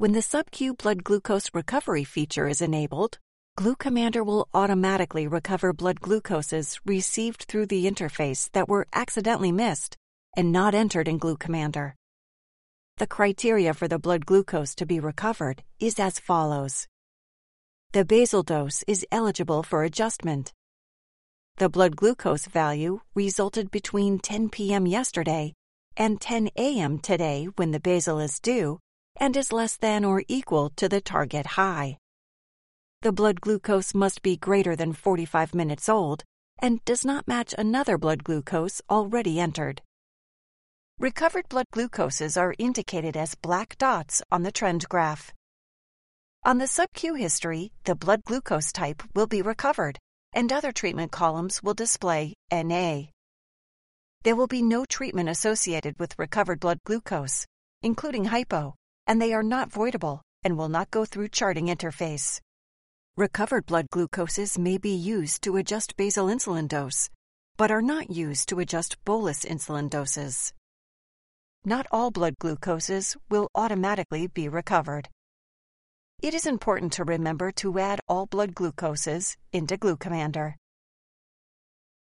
When the sub-Q blood glucose recovery feature is enabled, GluCommander will automatically recover blood glucoses received through the interface that were accidentally missed and not entered in GluCommander. The criteria for the blood glucose to be recovered is as follows. The basal dose is eligible for adjustment. The blood glucose value resulted between 10 p.m. yesterday and 10 a.m. today when the basal is due and is less than or equal to the target high. The blood glucose must be greater than 45 minutes old and does not match another blood glucose already entered. Recovered blood glucoses are indicated as black dots on the trend graph. On the sub-Q history, the blood glucose type will be recovered, and other treatment columns will display NA. There will be no treatment associated with recovered blood glucose, including hypo, and they are not voidable and will not go through charting interface. Recovered blood glucoses may be used to adjust basal insulin dose, but are not used to adjust bolus insulin doses. Not all blood glucoses will automatically be recovered. It is important to remember to add all blood glucoses into GluCommander.